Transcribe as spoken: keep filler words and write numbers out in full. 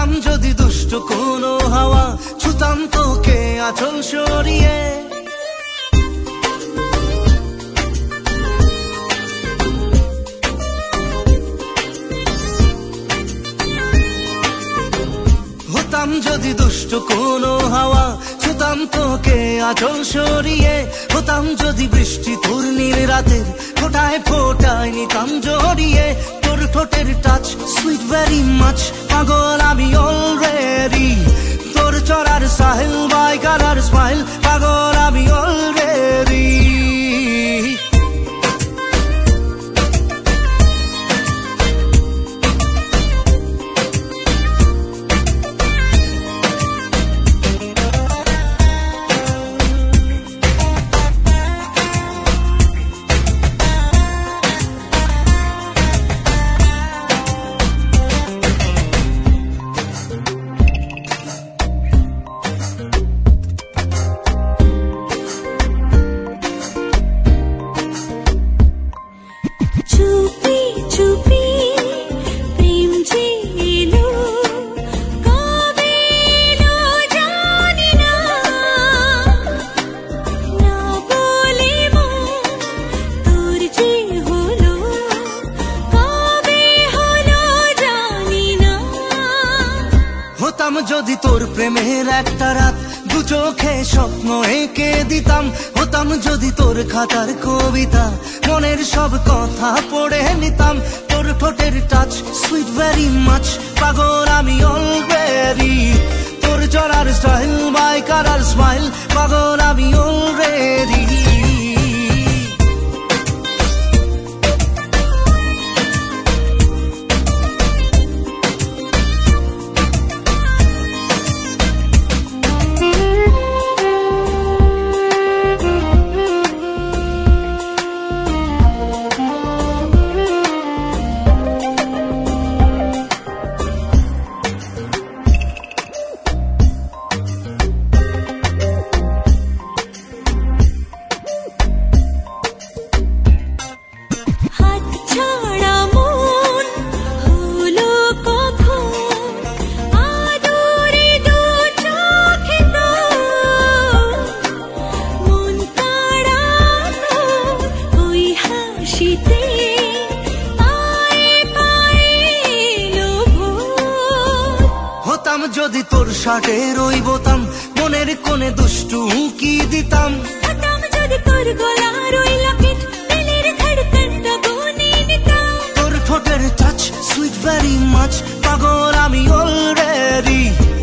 হতাম যদি দুষ্ট কোনো হাওয়া, ছুতাম তোকে আঁচল সরিয়ে। হতাম যদি দুষ্ট কোনো হাওয়া, ছুতাম তোকে আঁচল সরিয়ে। হতাম যদি বৃষ্টি তোর নীল রাতের ফোটায় ফোটায় নিতাম জড়িয়ে। তোর ঠোঁটের টাচ সুইট ভেরি মাচ, পাগল আমি অলরেডি। তোর চড়ার সাহেল বাই কালার স্মাইল, পাগল আমি অলরেডি। হতাম যদি তোর প্রেমের একটা রাত, দু চোখে স্বপ্ন এঁকে দিতাম। হতাম যদি তোর খাতার কবিতা, মনের সব কথা পড়ে নিতাম। তোর ঠোঁটের টাচ সুইট ভেরি মাচ, পাগল আমি অলরেডি। তোর চড়ার স্টাইল বাই কালার স্মাইল, পাগল আমি অলরেডি। হতাম যদি তোর শার্টের ওই বোতাম, মনের কোণে দুষ্টু উঁকি দিতাম। হতাম যদি তোর গলার ওই লকেট, দিলের ধড়কনটা গুনে নিতাম। তোর ঠোঁটের টাচ সুইট ভেরি মাচ, পাগল আমি অলরেডি।